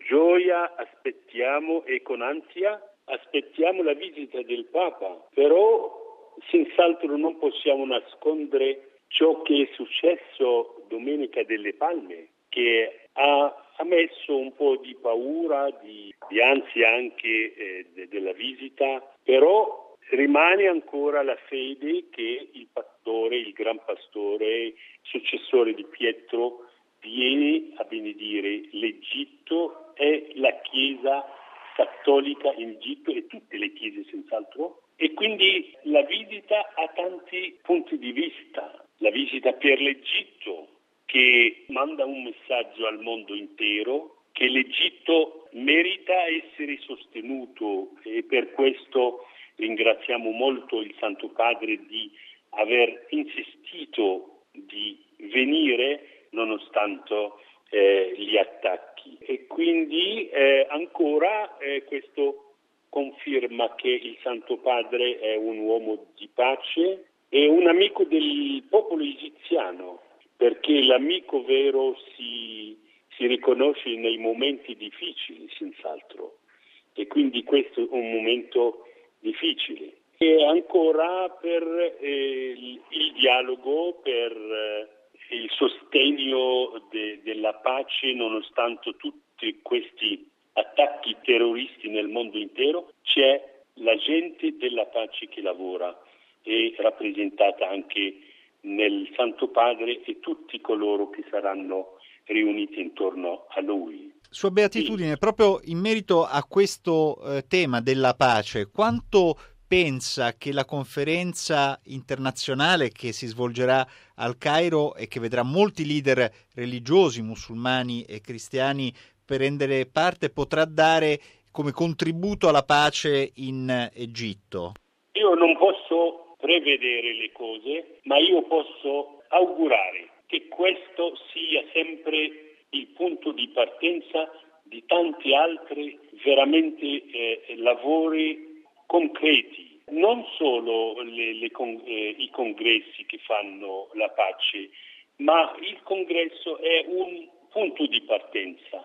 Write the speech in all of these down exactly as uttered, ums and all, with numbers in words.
gioia aspettiamo e con ansia aspettiamo la visita del Papa, però senz'altro non possiamo nascondere ciò che è successo domenica delle Palme, che ha, ha messo un po' di paura, di, di ansia anche eh, de, della visita, però rimane ancora la fede che il pastore, il gran pastore, successore di Pietro, viene a benedire l'Egitto e la Chiesa cattolica in Egitto e tutte le chiese senz'altro. E quindi la visita ha tanti punti di vista. La visita per l'Egitto, che manda un messaggio al mondo intero, che l'Egitto merita essere sostenuto, e per questo ringraziamo molto il Santo Padre di aver insistito di venire nonostante eh, gli attacchi. E quindi eh, ancora eh, questo conferma che il Santo Padre è un uomo di pace e un amico del popolo egiziano, perché l'amico vero si, si riconosce nei momenti difficili, senz'altro. E quindi questo è un momento difficile. E ancora per eh, il, il dialogo, per eh, il sostegno de, della pace, nonostante tutti questi attacchi terroristi nel mondo intero, c'è la gente della pace che lavora, e rappresentata anche nel Santo Padre e tutti coloro che saranno riuniti intorno a lui. Sua Beatitudine, sì. Proprio in merito a questo eh, tema della pace, quanto pensa che la conferenza internazionale che si svolgerà al Cairo e che vedrà molti leader religiosi, musulmani e cristiani prendere parte, potrà dare come contributo alla pace in Egitto? Io non posso prevedere le cose, ma io posso augurare che questo sia sempre il punto di partenza di tanti altri veramente eh, lavori concreti, non solo le, le con, eh, i congressi che fanno la pace, ma il congresso è un punto di partenza.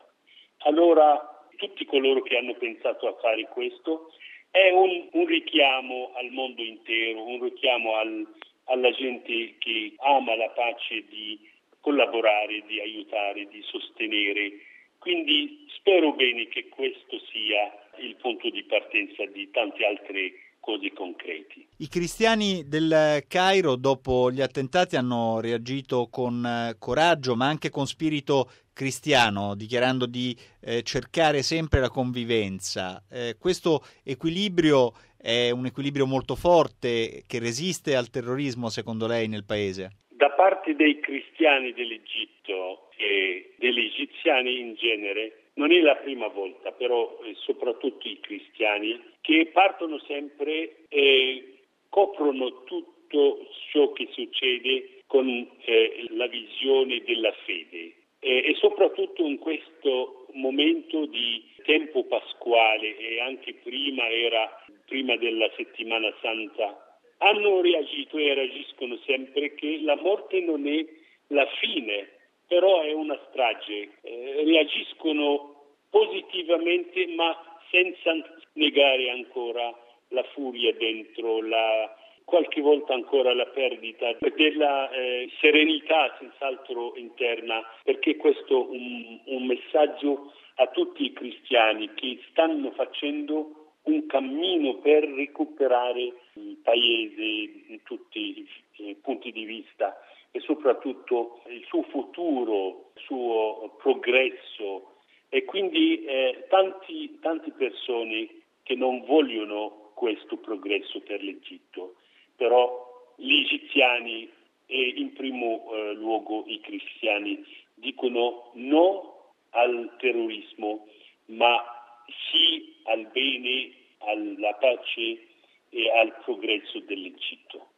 Allora, tutti coloro che hanno pensato a fare questo è un, un richiamo al mondo intero, un richiamo al, alla gente che ama la pace di collaborare, di aiutare, di sostenere. Quindi spero bene che questo sia il punto di partenza di tante altre cose concreti. I cristiani del Cairo dopo gli attentati hanno reagito con coraggio ma anche con spirito cristiano, dichiarando di eh, cercare sempre la convivenza. Eh, questo equilibrio è un equilibrio molto forte che resiste al terrorismo, secondo lei, nel paese? Da parte dei cristiani dell'Egitto e degli egiziani in genere non è la prima volta, però eh, soprattutto i cristiani che partono sempre e coprono tutto ciò che succede con eh, la visione della fede. E, e soprattutto in questo momento di tempo pasquale e anche prima era prima della settimana santa, hanno reagito e reagiscono sempre che la morte non è la fine, però è una strage. Eh, reagiscono positivamente ma senza negare ancora la furia dentro, la, qualche volta ancora la perdita della eh, serenità senz'altro interna, perché questo è un, un messaggio a tutti i cristiani che stanno facendo un cammino per recuperare il paese in tutti i punti di vista e soprattutto il suo futuro, il suo progresso. E quindi eh, tanti, tante persone che non vogliono questo progresso per l'Egitto, però gli egiziani e in primo eh, luogo i cristiani dicono no al terrorismo, ma sì al bene, alla pace e al progresso dell'Egitto.